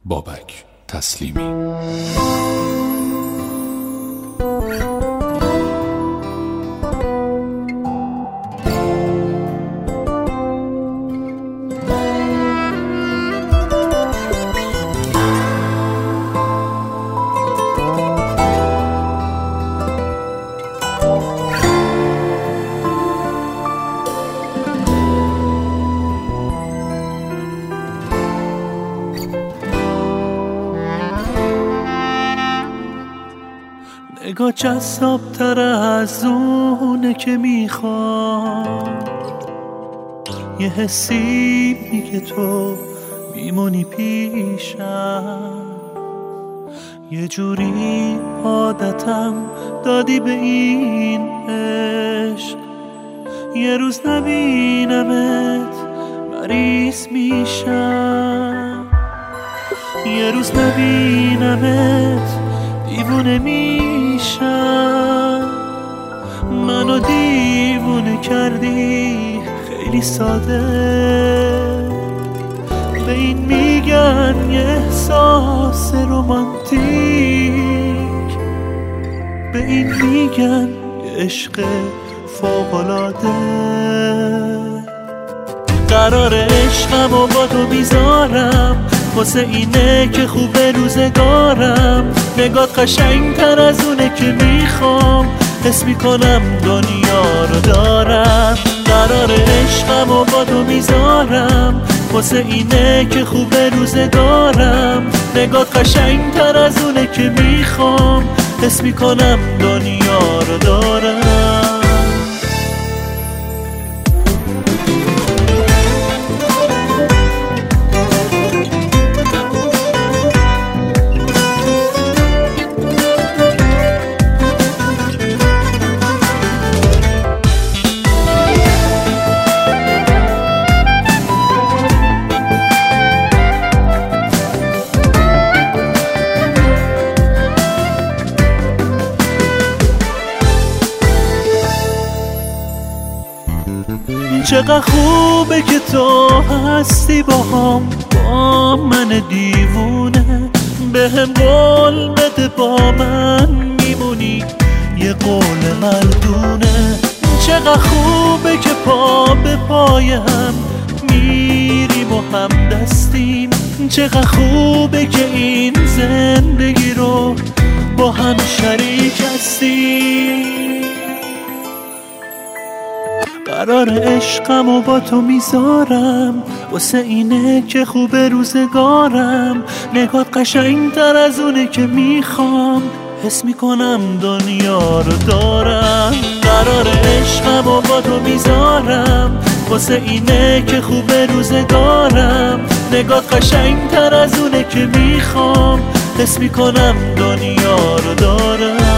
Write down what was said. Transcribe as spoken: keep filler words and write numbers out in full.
بابک تسلیمی. نگاه جذاب تر از اونه که میخوام، یه حسی میگه تو میمونی پیشم، یه جوری عادتم دادی به این عشق، یه روز نبینمت مریض میشم، یه روز نبینمت دیوونه میشم. منو دیوونه کردی خیلی ساده، به این میگن یه احساس رومانتیک، به این میگن یه عشق فوق‌العاده. قرار عشقمو با تو بیزارم، واسه اینه که خوبه روزگارم. نگات قشنگتر از اونه که میخوام، حس میکنم دنیا رو دارم. قرار عشقمو با تو میذارم، واسه اینه که خوبه روزگارم. نگات قشنگتر از اونه که میخوام، حس میکنم دنیا رو دارم. چقدر خوبه که تو هستی با هم، با من دیوونه. به هم قول بده با من میمونی، یه قول مردونه. چقدر خوبه که پا به پای هم میریم و هم دستیم. چقدر خوبه که این زندگی رو با هم شریک هستیم. قرار عشقمو با تو میذارم، واسه اینه که خوبه روزگارم. نگات قشنگتر از اونه که میخوام، حس میکنم دنیا رو دارم. قرار عشقمو با تو میذارم، واسه اینه که خوبه روزگارم. نگات قشنگتر از اونه که میخوام، حس میکنم دنیا رو دارم.